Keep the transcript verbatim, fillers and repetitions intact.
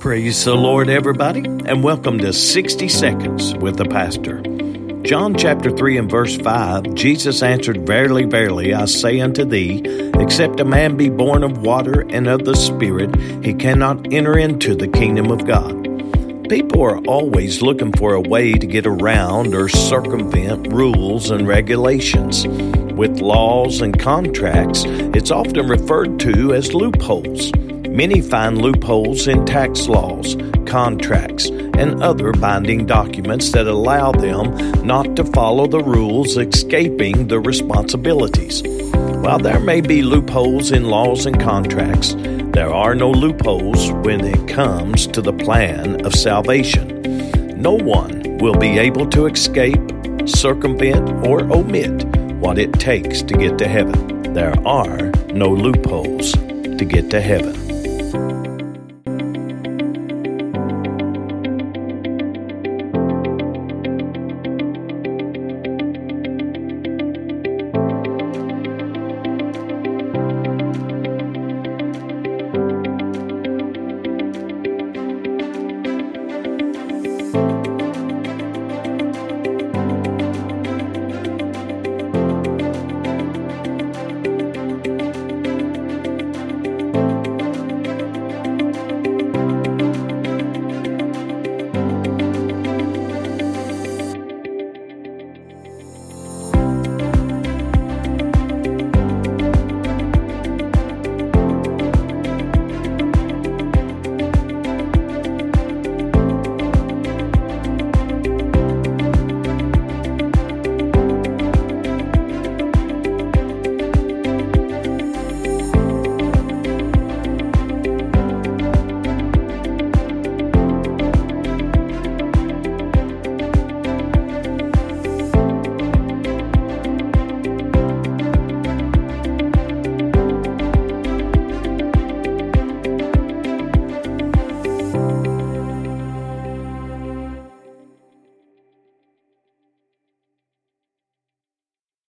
Praise the Lord, everybody, and welcome to sixty seconds with the Pastor. John chapter three and verse five, Jesus answered, Verily, verily, I say unto thee, except a man be born of water and of the Spirit, he cannot enter into the kingdom of God. People are always looking for a way to get around or circumvent rules and regulations. With laws and contracts, it's often referred to as loopholes. Many find loopholes in tax laws, contracts, and other binding documents that allow them not to follow the rules, escaping the responsibilities. While there may be loopholes in laws and contracts, there are no loopholes when it comes to the plan of salvation. No one will be able to escape, circumvent, or omit what it takes to get to heaven. There are no loopholes to get to heaven.